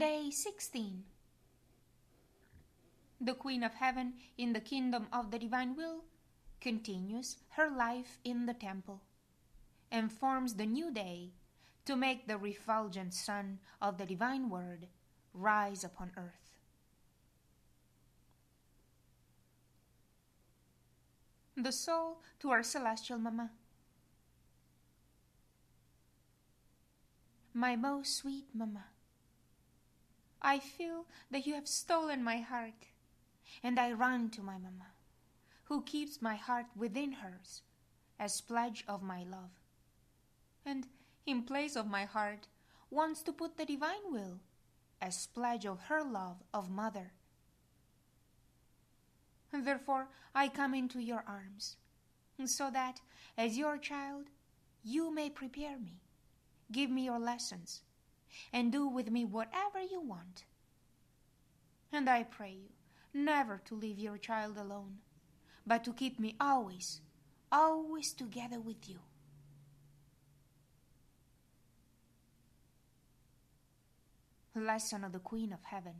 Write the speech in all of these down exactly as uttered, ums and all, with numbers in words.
Day sixteen. The Queen of Heaven in the kingdom of the divine will continues her life in the temple and forms the new day to make the refulgent sun of the divine word rise upon earth. The soul to our celestial Mama. My most sweet Mama, I feel that you have stolen my heart, and I run to my Mama, who keeps my heart within hers as pledge of my love, and in place of my heart wants to put the divine will as pledge of her love of mother. And therefore I come into your arms, so that as your child you may prepare me, give me your lessons, and do with me whatever you want. And I pray you never to leave your child alone, but to keep me always, always together with you. Lesson of the Queen of Heaven.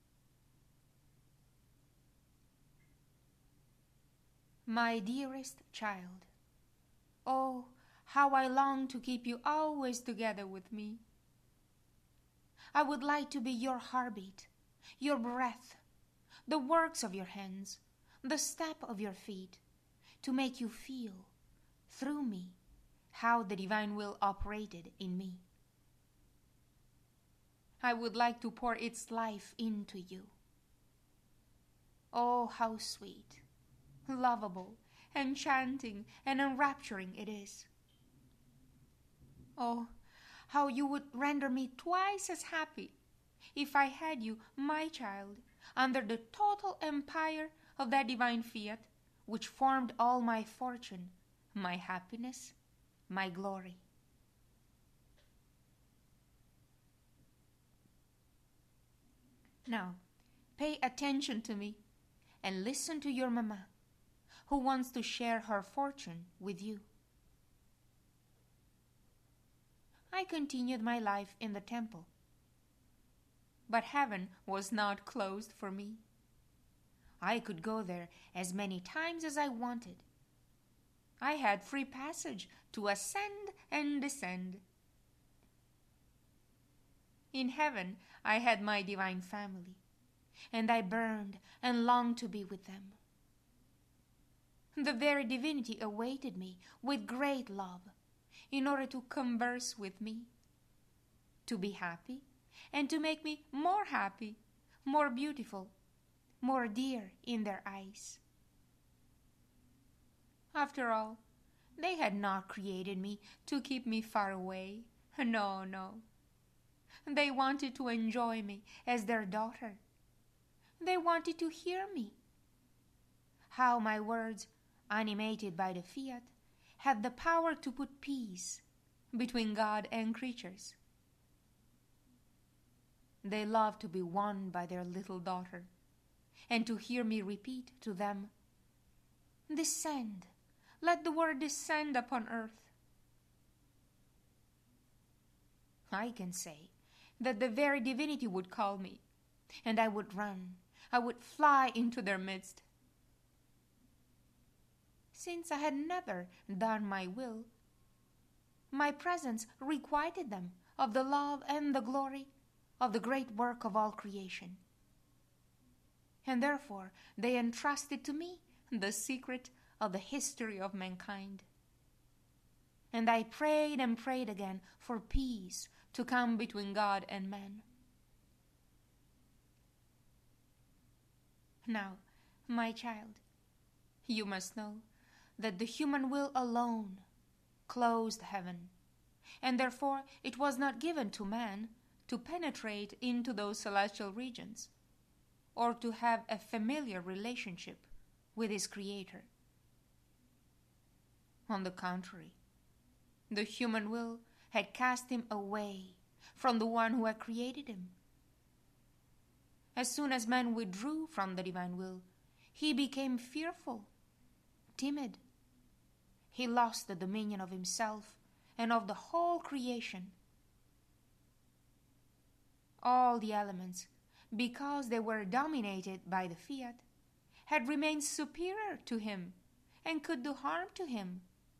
My dearest child, oh, how I long to keep you always together with me. I would like to be your heartbeat, your breath, the works of your hands, the step of your feet, to make you feel, through me, how the divine will operated in me. I would like to pour its life into you. Oh, how sweet, lovable, enchanting, and enrapturing it is. Oh, how you would render me twice as happy if I had you, my child, under the total empire of that divine fiat which formed all my fortune, my happiness, my glory. Now, pay attention to me and listen to your Mama, who wants to share her fortune with you. I continued my life in the temple, but heaven was not closed for me. I could go there as many times as I wanted. I had free passage to ascend and descend. In heaven I had my divine family, and I burned and longed to be with them. The very divinity awaited me with great love, in order to converse with me, to be happy, and to make me more happy, more beautiful, more dear in their eyes. After all, they had not created me to keep me far away. No, no. They wanted to enjoy me as their daughter. They wanted to hear me. How my words, animated by the fiat, had the power to put peace between God and creatures. They loved to be won by their little daughter, and to hear me repeat to them, "Descend, let the word descend upon earth." I can say that the very divinity would call me, and I would run, I would fly into their midst. Since I had never done my will, my presence requited them of the love and the glory of the great work of all creation. And therefore they entrusted to me the secret of the history of mankind. And I prayed and prayed again for peace to come between God and man. Now, my child, you must know that the human will alone closed heaven, and therefore it was not given to man to penetrate into those celestial regions, or to have a familiar relationship with his Creator. On the contrary, the human will had cast him away from the one who had created him. As soon as man withdrew from the divine will, he became fearful, timid. He lost the dominion of himself and of the whole creation. all the elements, because they were dominated by the fiat, had remained superior to him and could do harm to him.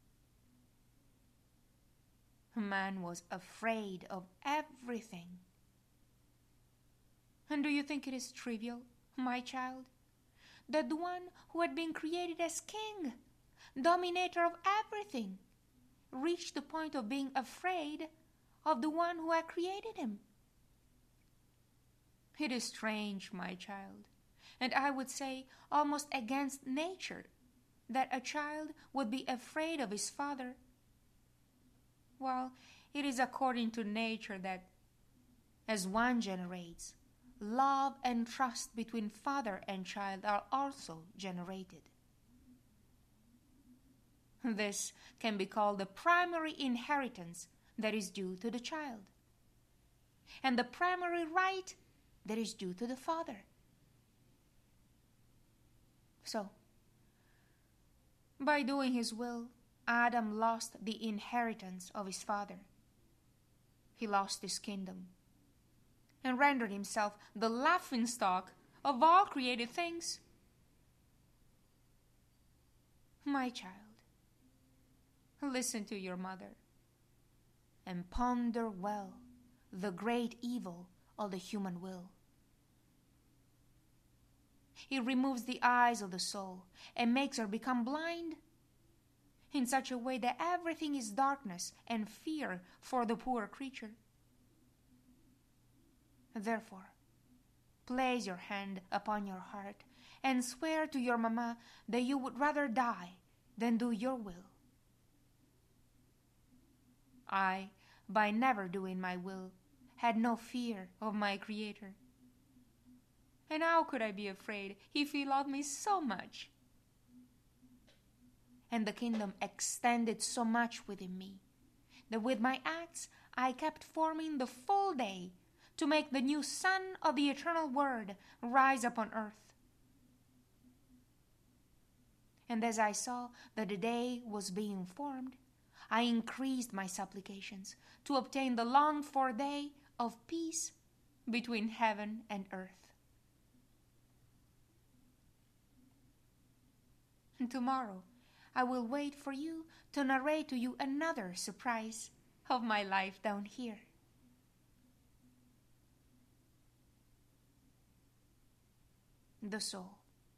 Man was afraid of everything. And do you think it is trivial, my child, that the one who had been created as king, dominator of everything, reached the point of being afraid of the one who had created him? It is strange, my child, and I would say almost against nature, that a child would be afraid of his father. Well, it is according to nature that, as one generates, love and trust between father and child are also generated. This can be called the primary inheritance that is due to the child, and the primary right that is due to the father. So, by doing his will, Adam lost the inheritance of his father. He lost his kingdom and rendered himself the laughingstock of all created things. My child, listen to your mother and ponder well the great evil of the human will. It removes the eyes of the soul and makes her become blind in such a way that everything is darkness and fear for the poor creature. Therefore, place your hand upon your heart and swear to your mamma that you would rather die than do your will. I, by never doing my will, had no fear of my Creator. And how could I be afraid if he loved me so much? And the kingdom extended so much within me that with my acts I kept forming the full day to make the new sun of the eternal word rise upon earth. And as I saw that the day was being formed, I increased my supplications to obtain the longed-for day of peace between heaven and earth. And tomorrow I will wait for you to narrate to you another surprise of my life down here. The soul.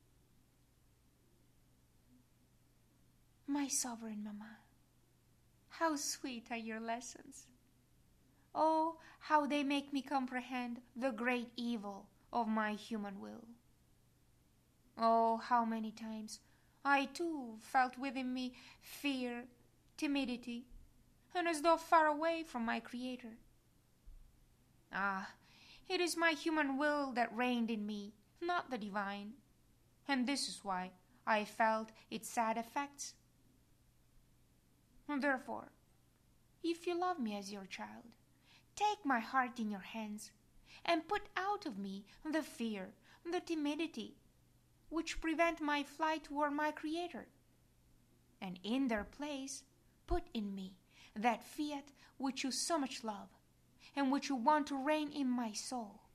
My sovereign mamma, how sweet are your lessons. Oh, how they make me comprehend the great evil of my human will. Oh, how many times I too felt within me fear, timidity, and as though far away from my Creator. Ah, it is my human will that reigned in me, not the divine, and this is why I felt its sad effects. Therefore, if you love me as your child, take my heart in your hands and put out of me the fear, the timidity, which prevent my flight toward my Creator, and in their place put in me that fiat which you so much love and which you want to reign in my soul.